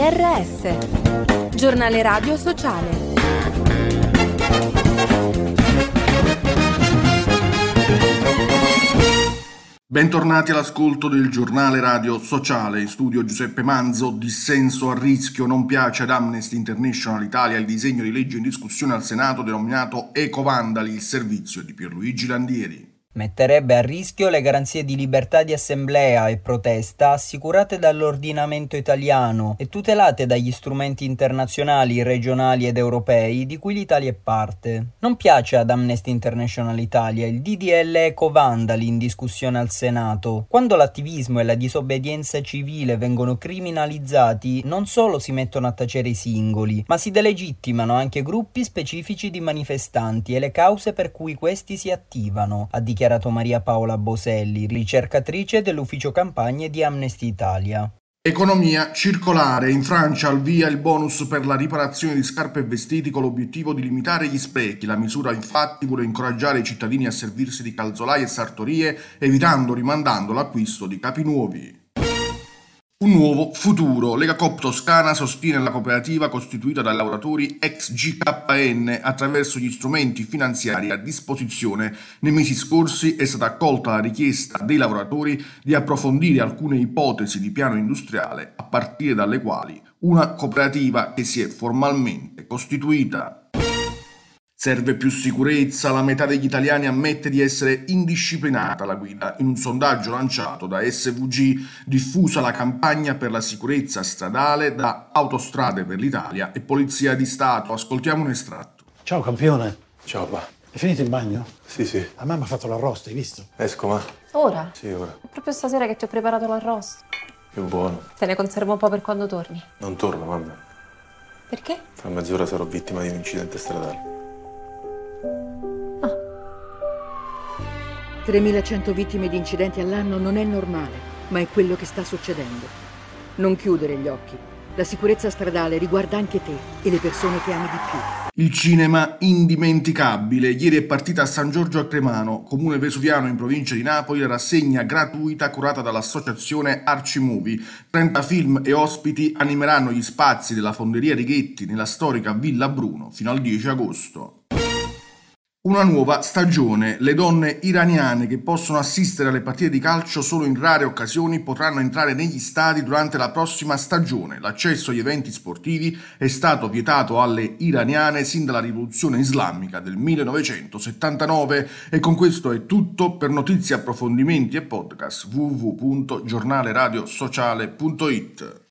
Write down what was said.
GRS, Giornale Radio Sociale. Bentornati all'ascolto del Giornale Radio Sociale. In studio Giuseppe Manzo. Dissenso a rischio. Non piace ad Amnesty International Italia il disegno di legge in discussione al Senato denominato Ecovandali. Il servizio di Pierluigi Landieri. Metterebbe a rischio le garanzie di libertà di assemblea e protesta assicurate dall'ordinamento italiano e tutelate dagli strumenti internazionali, regionali ed europei di cui l'Italia è parte. Non piace ad Amnesty International Italia il DDL Ecovandali in discussione al Senato. Quando l'attivismo e la disobbedienza civile vengono criminalizzati, non solo si mettono a tacere i singoli, ma si delegittimano anche gruppi specifici di manifestanti e le cause per cui questi si attivano, ha dichiarato Maria Paola Boselli, ricercatrice dell'ufficio campagne di Amnesty Italia. Economia circolare. In Francia al via il bonus per la riparazione di scarpe e vestiti con l'obiettivo di limitare gli sprechi. La misura infatti vuole incoraggiare i cittadini a servirsi di calzolai e sartorie, evitando o rimandando l'acquisto di capi nuovi. Un nuovo futuro. Lega Coop Toscana sostiene la cooperativa costituita dai lavoratori ex GKN attraverso gli strumenti finanziari a disposizione. Nei mesi scorsi è stata accolta la richiesta dei lavoratori di approfondire alcune ipotesi di piano industriale, a partire dalle quali una cooperativa che si è formalmente costituita. Serve più sicurezza, la metà degli italiani ammette di essere indisciplinata alla guida. In un sondaggio lanciato da SVG, diffusa la campagna per la sicurezza stradale da Autostrade per l'Italia e Polizia di Stato. Ascoltiamo un estratto. Ciao campione. Ciao pa. Hai finito il bagno? Sì. La mamma ha fatto l'arrosto, hai visto? Esco ma? Ora? Sì, ora. È proprio stasera che ti ho preparato l'arrosto. Che buono. Te ne conservo un po' per quando torni. Non torno, mamma. Perché? Fra mezz'ora sarò vittima di un incidente stradale. 3.100 vittime di incidenti all'anno non è normale, ma è quello che sta succedendo. Non chiudere gli occhi. La sicurezza stradale riguarda anche te e le persone che ami di più. Il cinema indimenticabile. Ieri è partita a San Giorgio a Cremano, comune vesuviano in provincia di Napoli, la rassegna gratuita curata dall'associazione Arci Movie. 30 film e ospiti animeranno gli spazi della Fonderia Righetti nella storica Villa Bruno fino al 10 agosto. Una nuova stagione. Le donne iraniane che possono assistere alle partite di calcio solo in rare occasioni potranno entrare negli stadi durante la prossima stagione. L'accesso agli eventi sportivi è stato vietato alle iraniane sin dalla rivoluzione islamica del 1979 e con questo è tutto. Per notizie, approfondimenti e podcast www.giornaleradiosociale.it.